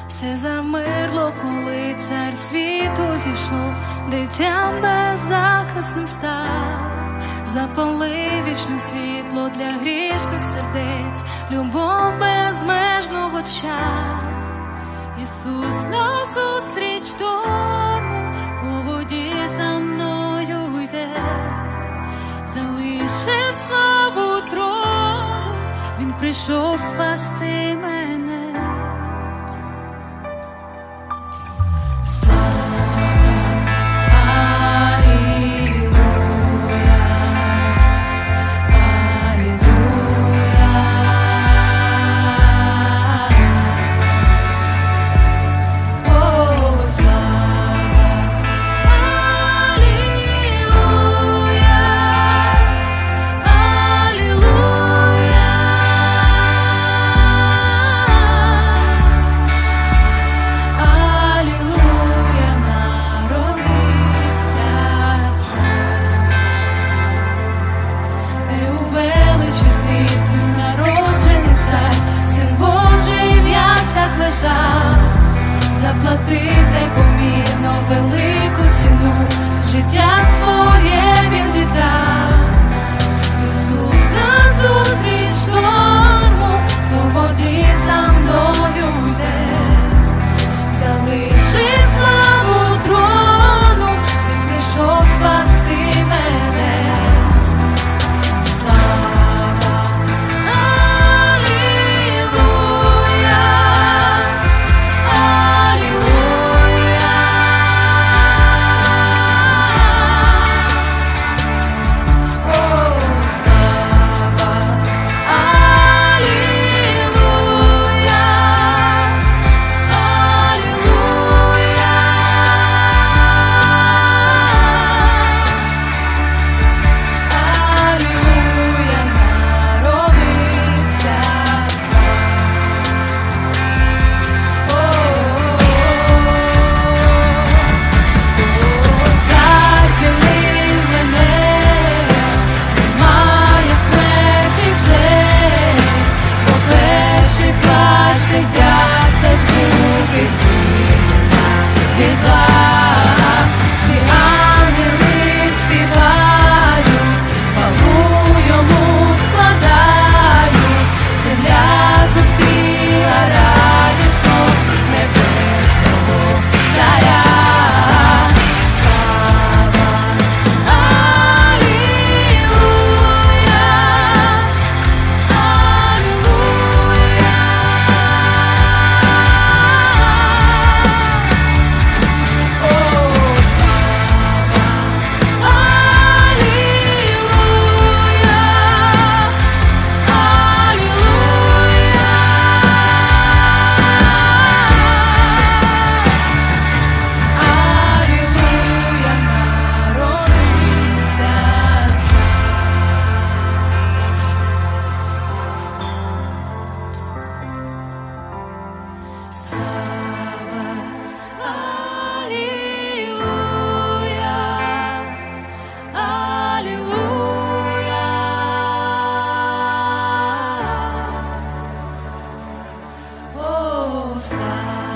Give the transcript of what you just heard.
Все замерло, коли цар світу зійшов, дитям беззахисним став, запалив вічне світло для грішних сердець, любов безмежну в очах. Ісус назустріч тому, по воді за мною йде, залишив славу трону, Він прийшов спасти мене. Заплатив непомірно велику ціну, життя своє Він віддав. Ісус назустріч шторму, по воді за мною йде, залишив славу трону, Він прийшов спасти мене. Слава, алілуя, алілуя, о, слава.